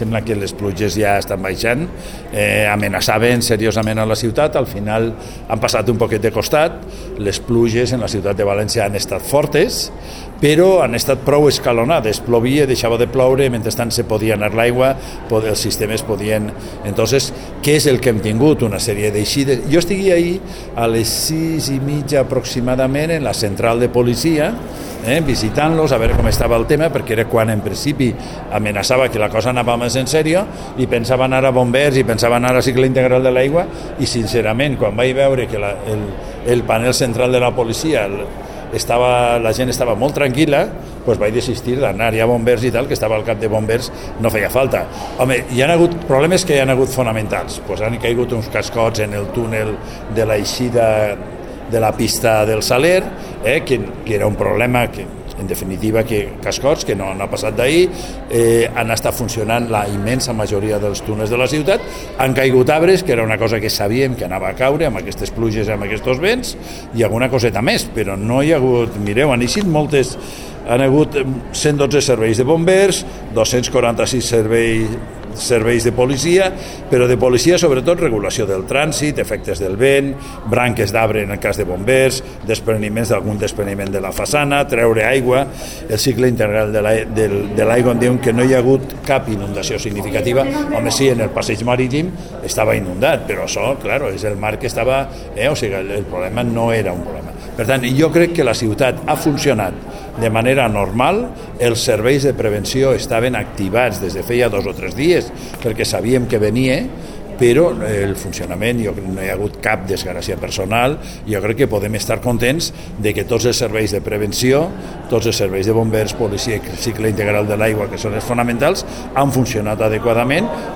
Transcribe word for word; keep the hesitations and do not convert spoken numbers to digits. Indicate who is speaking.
Speaker 1: sembla que les pluges ja estan baixant, eh, amenaçaven seriosament a la ciutat, al final han passat un poquet de costat, les pluges en la ciutat de València han estat fortes, però han estat prou escalonades, plovia, deixava de ploure, mentrestant se podia anar l'aigua, els sistemes podien... Entonces, què és el que hem tingut? Una sèrie d'eixides. Jo estic ahir a les sis i mitja aproximadament en la central de policia, eh, visitant-los, a veure com estava el tema, perquè era quan en principi amenaçava que la cosa anava més en sèrio i pensava anar a bombers i pensava anar a cicle integral de l'aigua i sincerament quan vaig veure que la, el, el panel central de la policia estava, la gent estava molt tranquil·la, doncs vaig desistir d'anar. Hi ha bombers i tal, que estava al cap de bombers, no feia falta. Home, hi ha hagut problemes que hi ha hagut fonamentals. Pues han caigut uns cascots en el túnel de l'eixida de la pista del Saler, eh, que, que era un problema que, en definitiva, que cascots, que no, no ha passat d'ahir, eh, han estat funcionant la immensa majoria dels túnels de la ciutat, han caigut arbres, que era una cosa que sabíem que anava a caure amb aquestes pluges i amb aquests vents, i alguna coseta més, però no hi ha hagut, mireu, han eixit moltes, han hagut cent dotze serveis de bombers, dos-cents quaranta-sis serveis serveis de policia, però de policia sobretot regulació del trànsit, efectes del vent, branques d'arbre en el cas de bombers, despreniments d'algun despreniment de la façana, treure aigua, el cicle integral de l'aigua on diuen que no hi ha hagut cap inundació significativa. Home, sí, en el passeig marítim estava inundat, però això, clar, és el mar que estava, eh, o sigui, el problema no era un problema. Per tant, jo crec que la ciutat ha funcionat de manera normal, els serveis de prevenció estaven activats des de feia dos o tres dies, perquè sabíem que venia, però el funcionament, jo crec que no hi ha hagut cap desgràcia personal, jo crec que podem estar contents de que tots els serveis de prevenció, tots els serveis de bombers, policia i cicle integral de l'aigua, que són els fonamentals, han funcionat adequadament